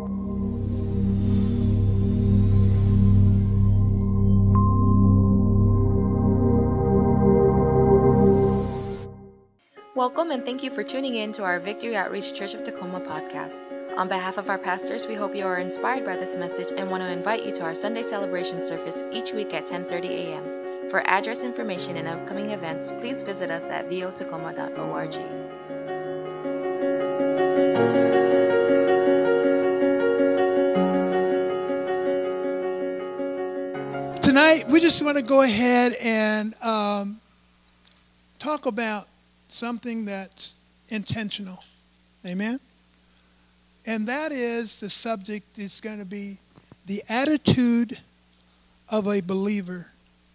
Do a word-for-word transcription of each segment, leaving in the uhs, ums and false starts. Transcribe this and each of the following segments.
Welcome and thank you for tuning in to our Victory Outreach Church of Tacoma podcast. On behalf of our pastors, we hope you are inspired by this message and want to invite you to our Sunday celebration service each week at ten thirty a.m. For address information and upcoming events, please visit us at v o tacoma dot org. Tonight, we just want to go ahead and um, talk about something that's intentional. Amen? And that is the subject is going to be the attitude of a believer.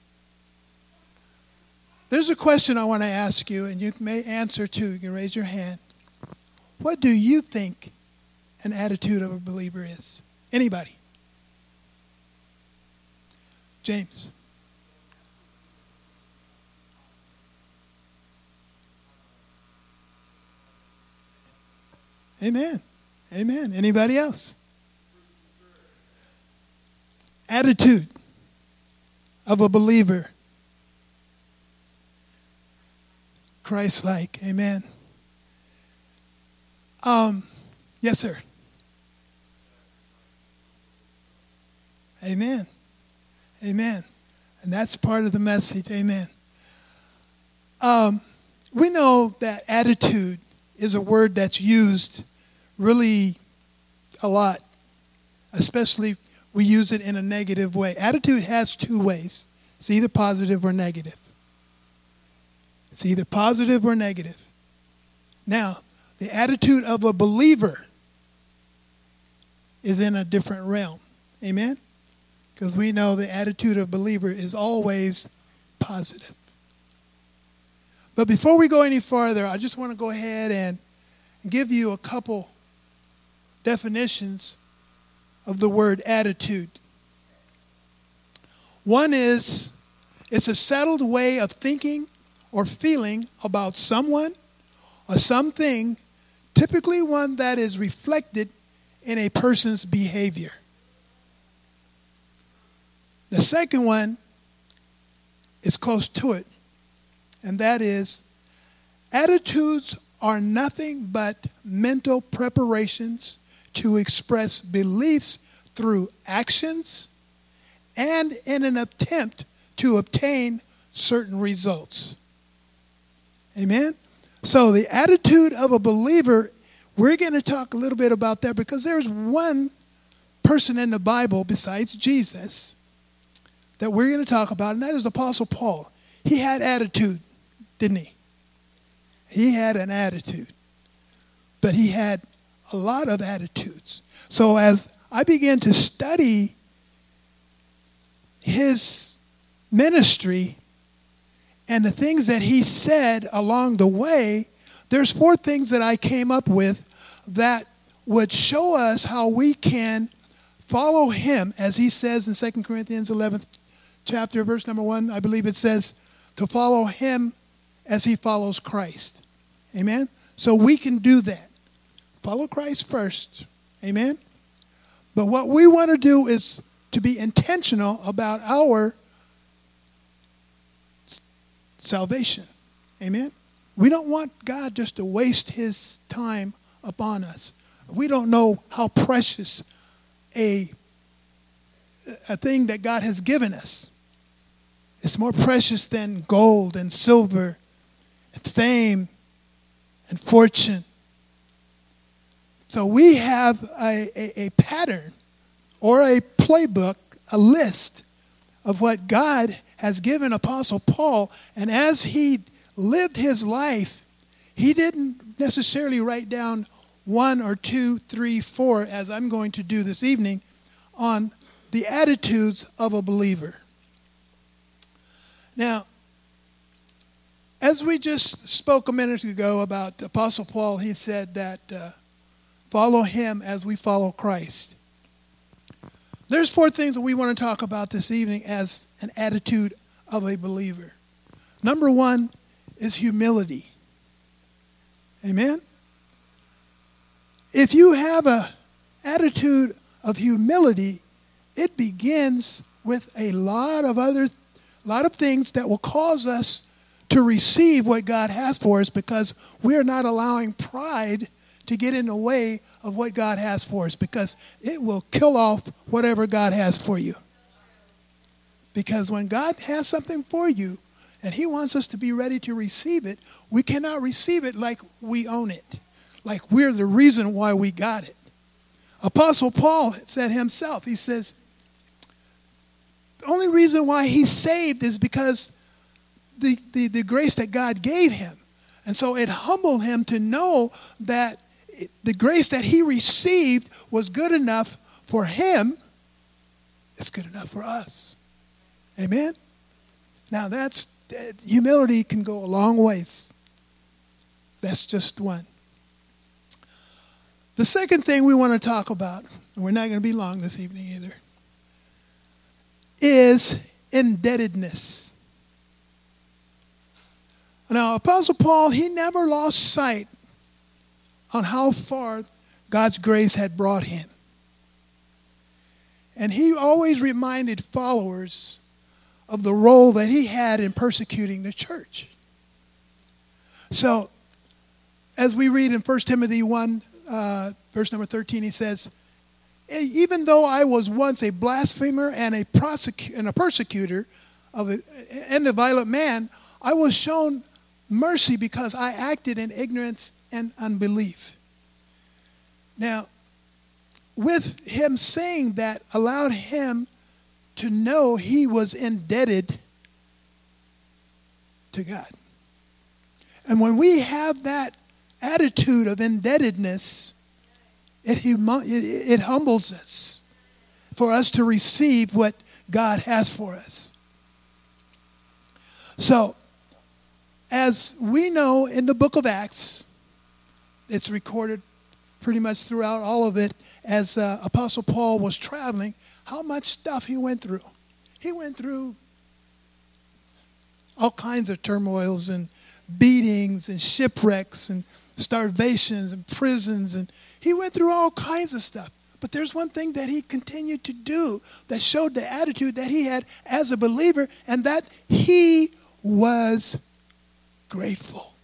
There's a question I want to ask you, and you may answer too. You can raise your hand. What do you think an attitude of a believer is? Anybody? James. Amen. Amen. Anybody else? Attitude of a believer. Christ-like. Amen. Um, yes, sir. Amen. Amen. And that's part of the message. Amen. Um, we know that attitude is a word that's used really a lot, especially we use it in a negative way. Attitude has two ways. It's either positive or negative. It's either positive or negative. Now, the attitude of a believer is in a different realm. Amen? Because we know the attitude of a believer is always positive. But before we go any farther, I just want to go ahead and give you a couple definitions of the word attitude. One is, it's a settled way of thinking or feeling about someone or something, typically one that is reflected in a person's behavior. The second one is close to it, and that is, attitudes are nothing but mental preparations to express beliefs through actions and in an attempt to obtain certain results. Amen? So the attitude of a believer, we're going to talk a little bit about that because there's one person in the Bible besides Jesus that we're going to talk about, and that is Apostle Paul. He had attitude, didn't he? He had an attitude, but he had a lot of attitudes. So as I began to study his ministry and the things that he said along the way, there's four things that I came up with that would show us how we can follow him, as he says in Second Corinthians eleventh chapter, verse number one, I believe it says, to follow him as he follows Christ. Amen? So we can do that. Follow Christ first. Amen? But what we want to do is to be intentional about our salvation. Amen? We don't want God just to waste his time upon us. We don't know how precious a, a thing that God has given us. It's more precious than gold and silver and fame and fortune. So we have a, a, a pattern or a playbook, a list of what God has given Apostle Paul. And as he lived his life, he didn't necessarily write down one or two, three, four, as I'm going to do this evening, on the attitudes of a believer. Now, as we just spoke a minute ago about Apostle Paul, he said that uh, follow him as we follow Christ. There's four things that we want to talk about this evening as an attitude of a believer. Number one is humility. Amen? If you have a attitude of humility, it begins with a lot of other, lot of things that will cause us to receive what God has for us, because we're not allowing pride to get in the way of what God has for us, because it will kill off whatever God has for you. Because when God has something for you and he wants us to be ready to receive it, we cannot receive it like we own it, like we're the reason why we got it. Apostle Paul said himself, he says, the only reason why he's saved is because the, the, the grace that God gave him. And so it humbled him to know that the grace that he received was good enough for him. It's good enough for us. Amen? Now that's, humility can go a long ways. That's just one. The second thing we want to talk about, and we're not going to be long this evening either, is indebtedness. Now, Apostle Paul, he never lost sight on how far God's grace had brought him. And he always reminded followers of the role that he had in persecuting the church. So, as we read in First Timothy one, uh, verse number thirteen, he says, even though I was once a blasphemer and a, prosecu- and a persecutor of a, and a violent man, I was shown mercy because I acted in ignorance and unbelief. Now, with him saying that allowed him to know he was indebted to God. And when we have that attitude of indebtedness, it, hum- it, it humbles us for us to receive what God has for us. So, as we know in the book of Acts, it's recorded pretty much throughout all of it as uh, Apostle Paul was traveling, how much stuff he went through. He went through all kinds of turmoils and beatings and shipwrecks and starvations and prisons, and he went through all kinds of stuff. But there's one thing that he continued to do that showed the attitude that he had as a believer, and that he was grateful.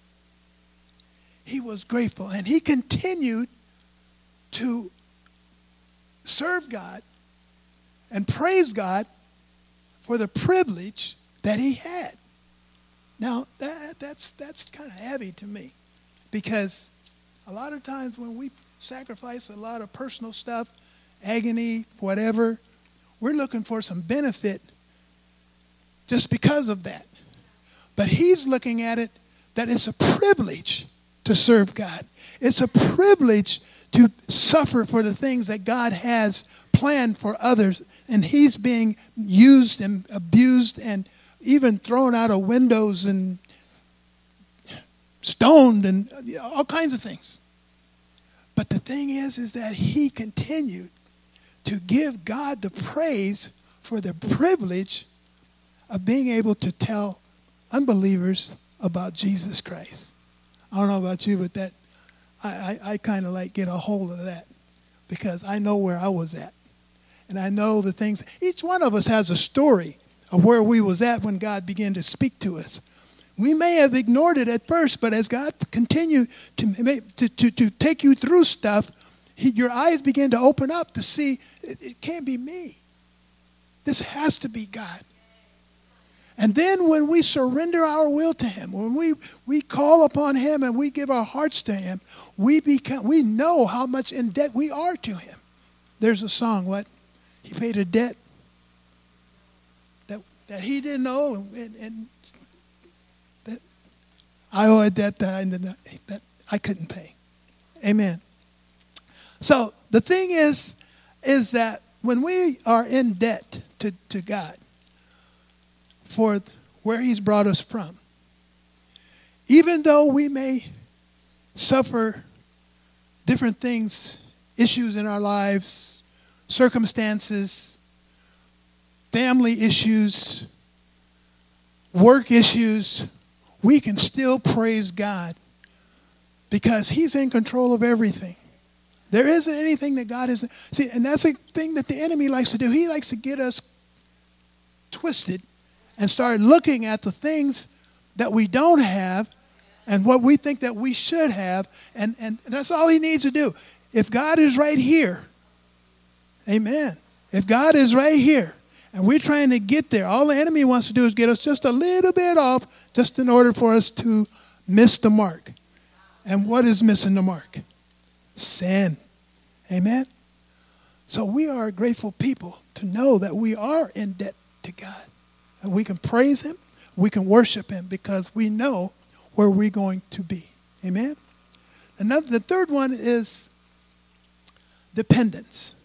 He was grateful, and he continued to serve God and praise God for the privilege that he had. Now, that, that's, that's kind of heavy to me, because a lot of times when we sacrifice a lot of personal stuff, agony, whatever, we're looking for some benefit just because of that. But he's looking at it that it's a privilege to serve God. It's a privilege to suffer for the things that God has planned for others. And he's being used and abused and even thrown out of windows and stoned and all kinds of things. But the thing is, is that he continued to give God the praise for the privilege of being able to tell unbelievers about Jesus Christ. I don't know about you, but that I, I, I kind of like get a hold of that, because I know where I was at. And I know the things. Each one of us has a story of where we was at when God began to speak to us. We may have ignored it at first, but as God continued to, to, to, to take you through stuff, he, your eyes begin to open up to see it, it can't be me. This has to be God. And then when we surrender our will to him, when we, we call upon him and we give our hearts to him, we become we know how much in debt we are to him. There's a song, what? He paid a debt that that he didn't know, and, and that I owe a debt that I, that I couldn't pay. Amen. So the thing is, is that when we are in debt to, to God, for where he's brought us from, even though we may suffer different things, issues in our lives, circumstances, family issues, work issues, we can still praise God because he's in control of everything. There isn't anything that God isn't. See, and that's a thing that the enemy likes to do. He likes to get us twisted and start looking at the things that we don't have and what we think that we should have. And, and that's all he needs to do. If God is right here, amen. If God is right here and we're trying to get there, all the enemy wants to do is get us just a little bit off just in order for us to miss the mark. And what is missing the mark? Sin. Amen. So we are a grateful people to know that we are in debt to God. And we can praise him. We can worship him because we know where we're going to be. Amen. Another, the third one is dependence.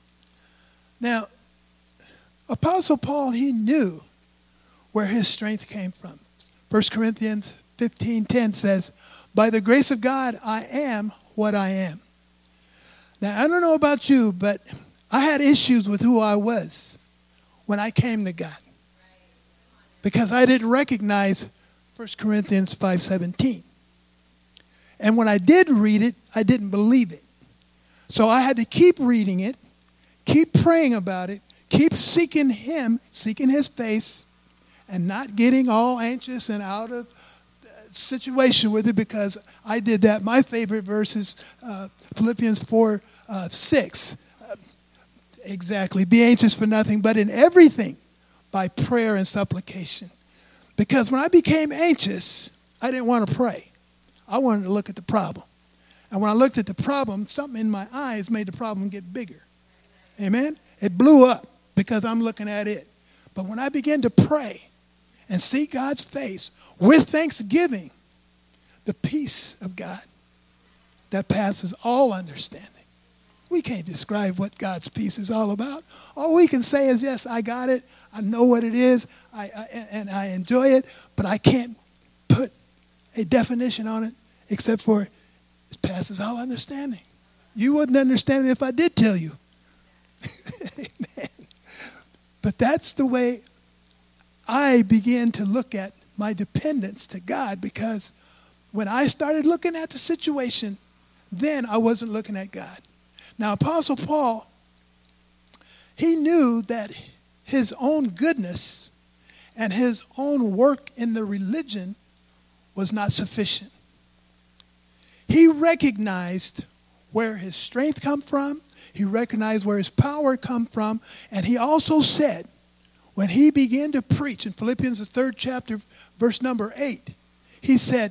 Now, Apostle Paul, he knew where his strength came from. First Corinthians fifteen ten says, by the grace of God, I am what I am. Now, I don't know about you, but I had issues with who I was when I came to God because I didn't recognize First Corinthians five seventeen. And when I did read it, I didn't believe it. So I had to keep reading it, keep praying about it, keep seeking him, seeking his face, and not getting all anxious and out of situation with it because I did that. My favorite verse is uh, Philippians four six. Uh, exactly. Be anxious for nothing, but in everything by prayer and supplication. Because when I became anxious, I didn't want to pray. I wanted to look at the problem. And when I looked at the problem, something in my eyes made the problem get bigger. Amen? It blew up because I'm looking at it. But when I began to pray and seek God's face with thanksgiving, the peace of God that passes all understanding. We can't describe what God's peace is all about. All we can say is, yes, I got it. I know what it is, I, I, and I enjoy it, but I can't put a definition on it except for it passes all understanding. You wouldn't understand it if I did tell you. Amen. But that's the way I began to look at my dependence to God, because when I started looking at the situation, then I wasn't looking at God. Now, Apostle Paul, he knew that his own goodness and his own work in the religion was not sufficient. He recognized where his strength come from. He recognized where his power come from. And he also said, when he began to preach in Philippians, the third chapter, verse number eight, he said,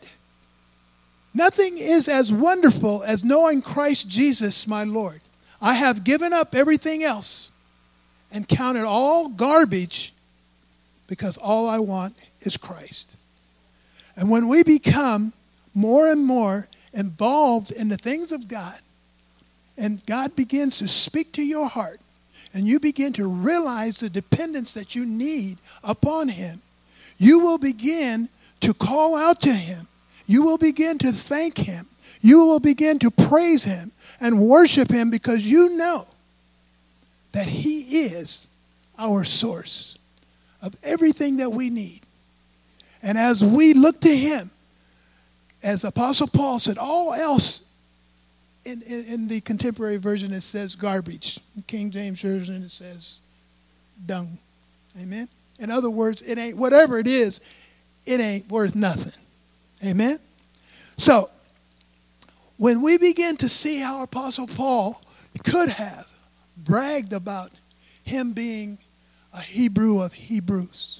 nothing is as wonderful as knowing Christ Jesus, my Lord. I have given up everything else and counted all garbage because all I want is Christ. And when we become more and more involved in the things of God, and God begins to speak to your heart, and you begin to realize the dependence that you need upon him, you will begin to call out to him. You will begin to thank him. You will begin to praise him and worship him because you know that he is our source of everything that we need. And as we look to him, as Apostle Paul said, all else, in, in, in the contemporary version it says garbage. In King James Version it says dung. Amen? In other words, it ain't, whatever it is, it ain't worth nothing. Amen? So, when we begin to see how Apostle Paul could have bragged about him being a Hebrew of Hebrews.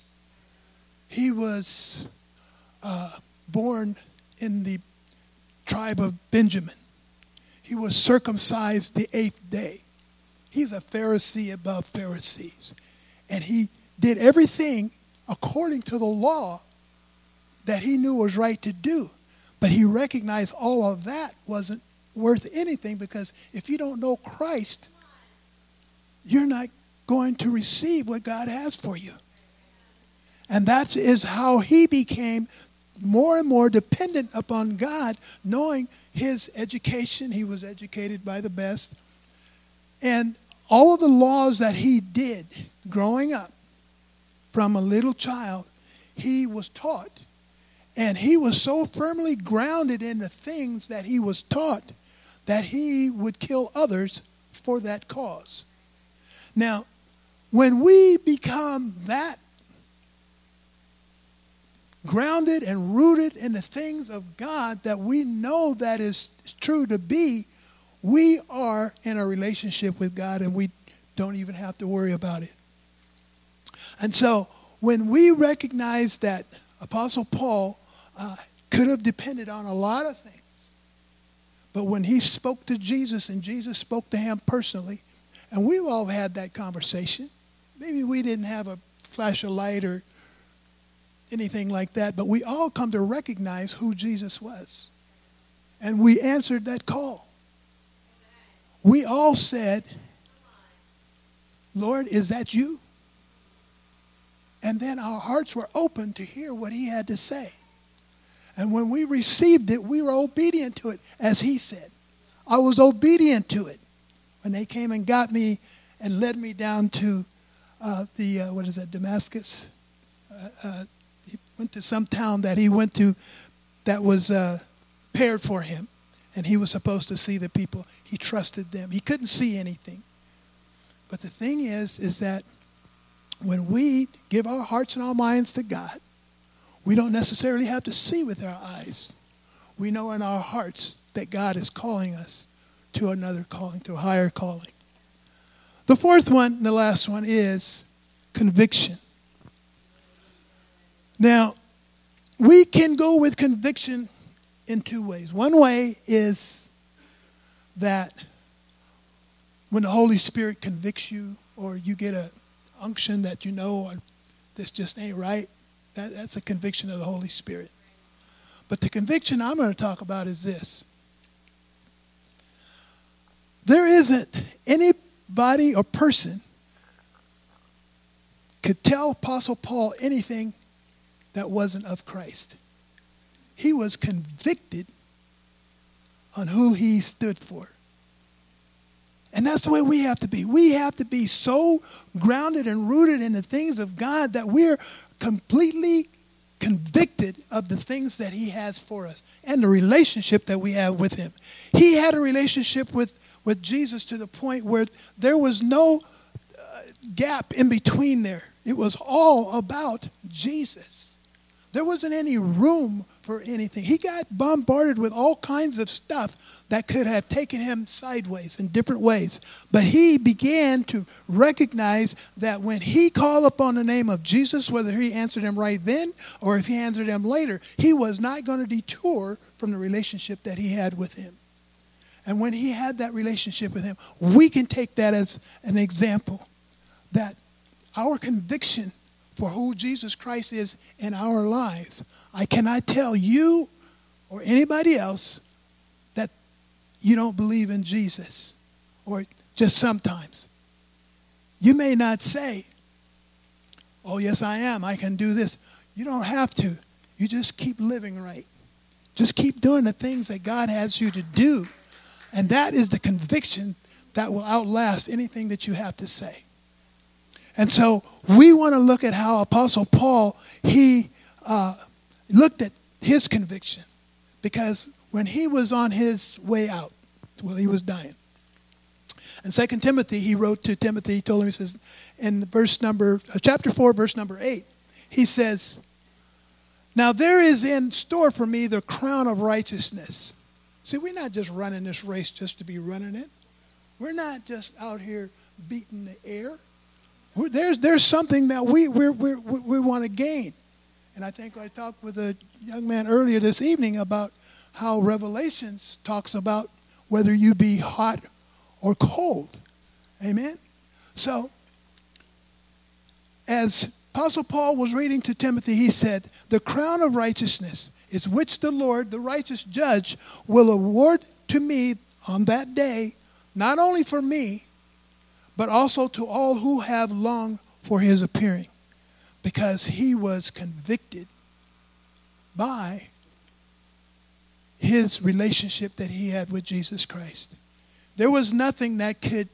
He was uh, born in the tribe of Benjamin. He was circumcised the eighth day. He's a Pharisee above Pharisees. And he did everything according to the law that he knew was right to do. But he recognized all of that wasn't worth anything, because if you don't know Christ, you're not going to receive what God has for you. And that is how he became more and more dependent upon God, knowing his education. He was educated by the best. And all of the laws that he did growing up from a little child, he was taught. And he was so firmly grounded in the things that he was taught that he would kill others for that cause. Now, when we become that grounded and rooted in the things of God that we know that is true to be, we are in a relationship with God and we don't even have to worry about it. And so when we recognize that Apostle Paul uh, could have depended on a lot of things, but when he spoke to Jesus and Jesus spoke to him personally, and we've all had that conversation. Maybe we didn't have a flash of light or anything like that, but we all come to recognize who Jesus was. And we answered that call. We all said, Lord, is that you? And then our hearts were open to hear what he had to say. And when we received it, we were obedient to it, as he said. I was obedient to it. When they came and got me and led me down to uh, the, uh, what is that, Damascus? Uh, uh, he went to some town that he went to that was uh, prepared for him. And he was supposed to see the people. He trusted them. He couldn't see anything. But the thing is, is that when we give our hearts and our minds to God, we don't necessarily have to see with our eyes. We know in our hearts that God is calling us to another calling, to a higher calling. The fourth one, the last one, is conviction. Now, we can go with conviction in two ways. One way is that when the Holy Spirit convicts you, or you get a unction that you know, this just ain't right, that, that's a conviction of the Holy Spirit. But the conviction I'm going to talk about is this. There isn't anybody or person could tell Apostle Paul anything that wasn't of Christ. He was convicted on who he stood for. And that's the way we have to be. We have to be so grounded and rooted in the things of God that we're completely convicted of the things that he has for us and the relationship that we have with him. He had a relationship with, with Jesus to the point where there was no uh, gap in between there. It was all about Jesus. There wasn't any room for anything. He got bombarded with all kinds of stuff that could have taken him sideways in different ways. But he began to recognize that when he called upon the name of Jesus, whether he answered him right then or if he answered him later, he was not going to detour from the relationship that he had with him. And when he had that relationship with him, we can take that as an example that our conviction for who Jesus Christ is in our lives. I cannot tell you or anybody else that you don't believe in Jesus, or just sometimes. You may not say, oh, yes, I am. I can do this. You don't have to. You just keep living right. Just keep doing the things that God has you to do. And that is the conviction that will outlast anything that you have to say. And so we want to look at how Apostle Paul, he uh, looked at his conviction. Because when he was on his way out, well, he was dying. In Second Timothy, he wrote to Timothy, he told him, he says, in verse number, uh, chapter four, verse number eight, he says, now there is in store for me the crown of righteousness. See, we're not just running this race just to be running it. We're not just out here beating the air. There's there's something that we we we we want to gain, and I think I talked with a young man earlier this evening about how Revelations talks about whether you be hot or cold, amen. So, as Apostle Paul was reading to Timothy, he said, "The crown of righteousness is which the Lord, the righteous judge, will award to me on that day, not only for me, but also to all who have longed for his appearing," because he was convicted by his relationship that he had with Jesus Christ. There was nothing that could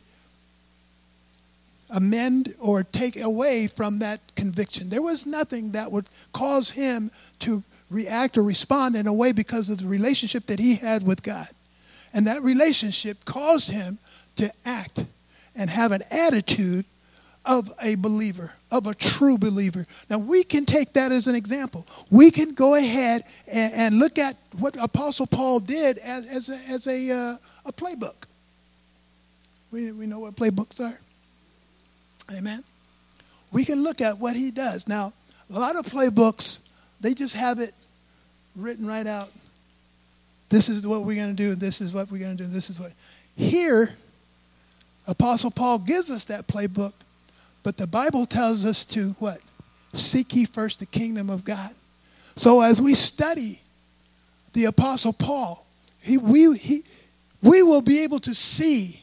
amend or take away from that conviction. There was nothing that would cause him to react or respond in a way because of the relationship that he had with God. And that relationship caused him to act and have an attitude of a believer, of a true believer. Now, we can take that as an example. We can go ahead and, and look at what Apostle Paul did as, as a, as a, uh, a playbook. We, we know what playbooks are. Amen. We can look at what he does. Now, a lot of playbooks, they just have it written right out. This is what we're going to do. This is what we're going to do. This is what. Here, Apostle Paul gives us that playbook, but the Bible tells us to what? Seek ye first the kingdom of God. So as we study the Apostle Paul, he, we, he, we will be able to see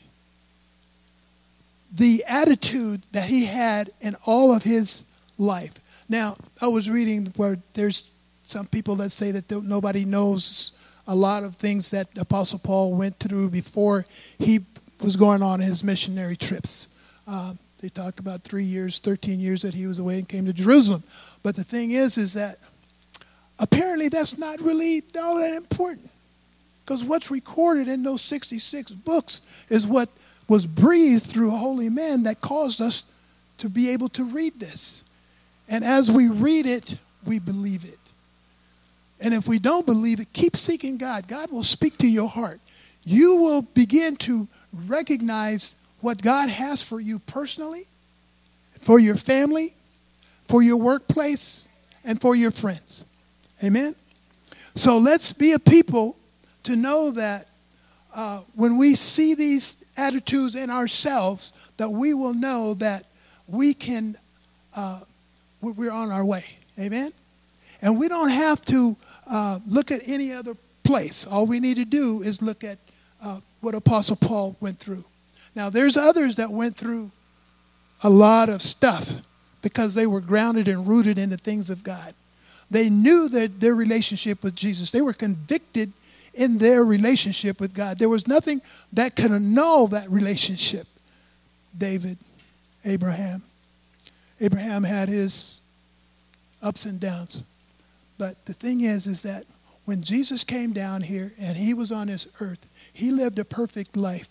the attitude that he had in all of his life. Now, I was reading where there's some people that say that nobody knows a lot of things that Apostle Paul went through before he was going on his missionary trips. Um, they talked about three years, thirteen years that he was away and came to Jerusalem. But the thing is, is that apparently that's not really all that important. Because what's recorded in those sixty-six books is what was breathed through holy men that caused us to be able to read this. And as we read it, we believe it. And if we don't believe it, keep seeking God. God will speak to your heart. You will begin to recognize what God has for you personally, for your family, for your workplace, and for your friends. Amen? So let's be a people to know that uh, when we see these attitudes in ourselves, that we will know that we can, uh, we're on our way. Amen? And we don't have to uh, look at any other place. All we need to do is look at uh, what Apostle Paul went through. Now, there's others that went through a lot of stuff because they were grounded and rooted in the things of God. They knew that their relationship with Jesus. They were convicted in their relationship with God. There was nothing that could annul that relationship. David, Abraham. Abraham had his ups and downs. But the thing is, is that when Jesus came down here and he was on this earth, he lived a perfect life.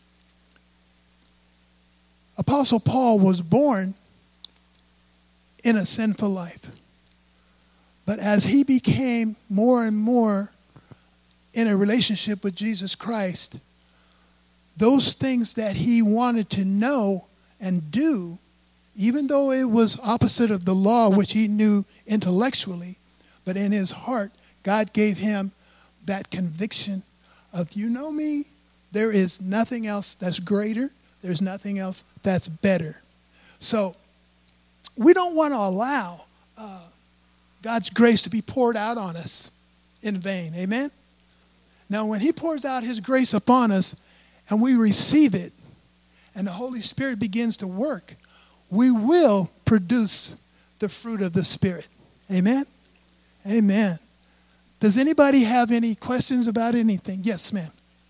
Apostle Paul was born in a sinful life. But as he became more and more in a relationship with Jesus Christ, those things that he wanted to know and do, even though it was opposite of the law, which he knew intellectually, but in his heart, God gave him that conviction of, you know me, there is nothing else that's greater. There's nothing else that's better. So we don't want to allow uh, God's grace to be poured out on us in vain. Amen? Now, when he pours out his grace upon us and we receive it and the Holy Spirit begins to work, we will produce the fruit of the Spirit. Amen? Amen. Does anybody have any questions about anything? Yes, ma'am.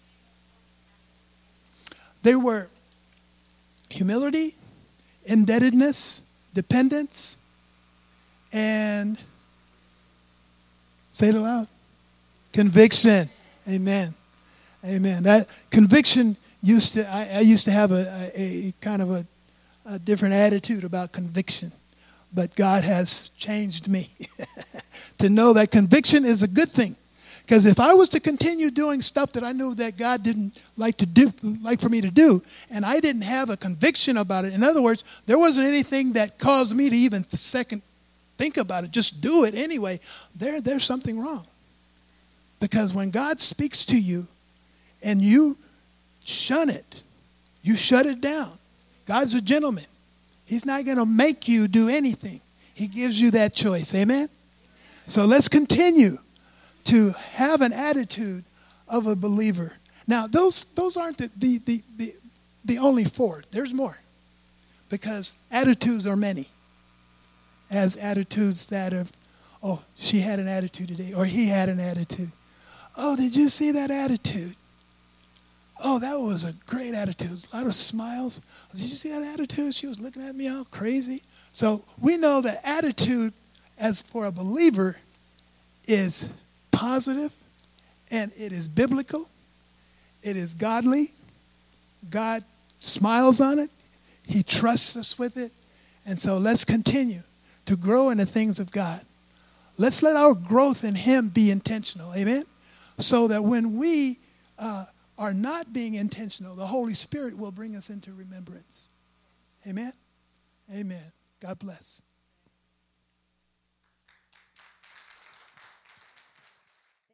They were humility, indebtedness, dependence, and say it aloud. Conviction. Amen. Amen. That conviction used to, I, I used to have a, a, a kind of a, a different attitude about conviction. But God has changed me to know that conviction is a good thing. Because if I was to continue doing stuff that I knew that God didn't like to do, like for me to do, and I didn't have a conviction about it, in other words, there wasn't anything that caused me to even second think about it, just do it anyway, there, there's something wrong. Because when God speaks to you and you shun it, you shut it down. God's a gentleman. He's not going to make you do anything. He gives you that choice. Amen? So let's continue to have an attitude of a believer. Now, those those aren't the, the, the, the, the only four. There's more. Because attitudes are many. As attitudes that of, oh, she had an attitude today, or he had an attitude. Oh, did you see that attitude? Oh, that was a great attitude. A lot of smiles. Did you see that attitude? She was looking at me all crazy. So we know that attitude, as for a believer, is positive, and it is biblical. It is godly. God smiles on it. He trusts us with it. And so let's continue to grow in the things of God. Let's let our growth in him be intentional. Amen? So that when we uh, are not being intentional, the Holy Spirit will bring us into remembrance. Amen? Amen. God bless.